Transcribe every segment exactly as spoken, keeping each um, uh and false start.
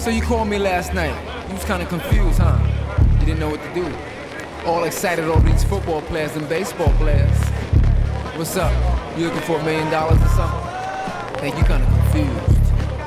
So you called me last night. You was kind of confused, huh? You didn't know what to do. All excited over these football players and baseball players. What's up? You looking for a million dollars or something? I think you kind of confused.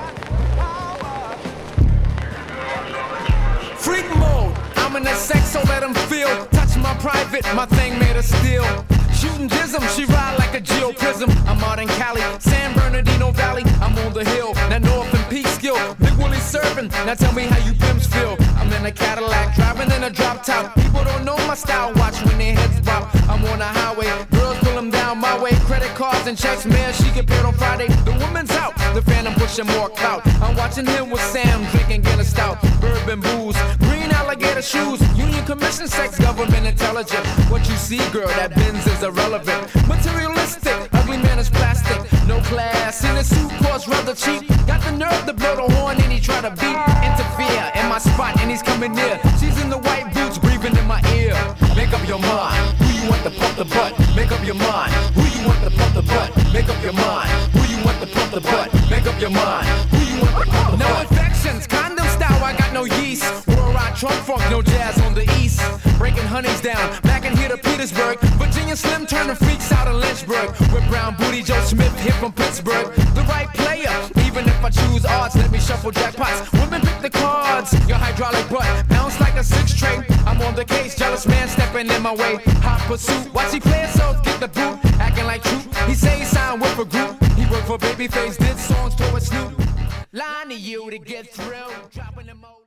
Freak mode. I'm in that sex, so let them feel. Touch my private, my thing made of steel. Shooting jism, she ride like a geoprism. I'm out in Cali, San Bernardino Valley. I'm on the hill, that North and Peekskill. Big Willie serving, now tell me how you pimps feel. I'm in a Cadillac, driving in a drop top. People don't know my style, watch when their heads pop. I'm on a highway, girls pull them down my way. Credit cards and checks, man, she get paid on Friday. The woman's out, the phantom pushing more clout. I'm watching him with Sam, drinking Guinness stout. Bourbon booze, green alligator shoes. Union commission, sex, government intelligent. What you see, girl, that Benz is irrelevant. Materialistic, ugly man is plastic. No class, in a suit costs rather cheap. Got the nerve to blow the horn and he try to beat. Interfere in my spot and he's coming near. She's in the white boots, breathing in my ear. Make up your mind, who you want to pump the butt? Make up your mind, who you want to pump the butt? Make up your mind, who you want to pump the butt? Make up your mind, who you want to pump the butt? No infections, condom style, I got no yeast. Worldwide Trump funk, no jazz on the east. Breaking honeys down, back in here to Petersburg. Virginia Slim turning freaks out of Lynchburg. With brown booty, Joe Smith here from Pittsburgh. The right player, even if I choose odds, let me shuffle jackpots. Women pick the cards, your hydraulic butt bounce like a six tray. I'm on the case, jealous man stepping in my way. Hot pursuit, watch he play himself, get the boot, acting like true. He say he signed with a group. He worked for Babyface, did songs for a Snoop. Lying to you to get through, dropping them.